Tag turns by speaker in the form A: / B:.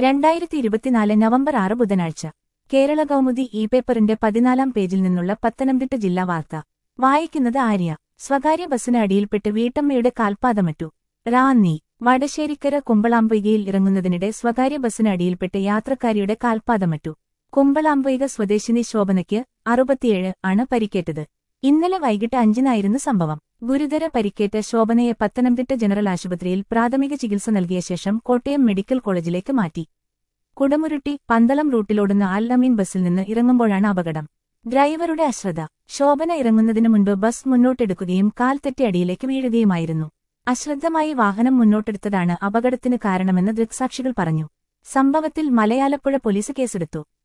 A: 2024 November 6 ബുധനാഴ്ച കേരള കൗമുദി പേപ്പറിന്റെ 14-ാം പേജിൽ നിന്നുള്ള പത്തനംതിട്ട ജില്ലാ വാർത്ത വായിക്കുന്നത് ആര്യ. സ്വകാര്യ ബസിന് അടിയിൽപ്പെട്ട് വീട്ടമ്മയുടെ കാൽപാദമറ്റു. റാന്നി. വടശ്ശേരിക്കര കുമ്പളാമ്പൊയ്കയിൽ ഇറങ്ങുന്നതിനിടെ സ്വകാര്യ ബസിന് അടിയിൽപ്പെട്ട് യാത്രക്കാരിയുടെ കാൽപാദമറ്റു. കുമ്പളാമ്പൊയ്ക സ്വദേശിനി ശോഭനയ്ക്ക് 67 ആണ് പരിക്കേറ്റത്. ഇന്നലെ വൈകിട്ട് 5-നായിരുന്നു സംഭവം. ഗുരുതര പരിക്കേറ്റ ശോഭനയെ പത്തനംതിട്ട ജനറൽ ആശുപത്രിയിൽ പ്രാഥമിക ചികിത്സ നൽകിയ ശേഷം കോട്ടയം മെഡിക്കൽ കോളേജിലേക്ക് മാറ്റി. കുടമുരുട്ടി പന്തളം റൂട്ടിലോടുന്ന അൽ അമീൻ ബസിൽ നിന്ന് ഇറങ്ങുമ്പോഴാണ് അപകടം. ഡ്രൈവറുടെ അശ്രദ്ധ. ശോഭന ഇറങ്ങുന്നതിനു മുൻപ് ബസ് മുന്നോട്ടെടുക്കുകയും കാൽ തെറ്റി അടിയിലേക്ക് വീഴുകയുമായിരുന്നു. അശ്രദ്ധമായി വാഹനം മുന്നോട്ടെടുത്തതാണ് അപകടത്തിന് കാരണമെന്ന് ദൃക്സാക്ഷികൾ പറഞ്ഞു. സംഭവത്തിൽ മലയാലപ്പുഴ പോലീസ് കേസെടുത്തു.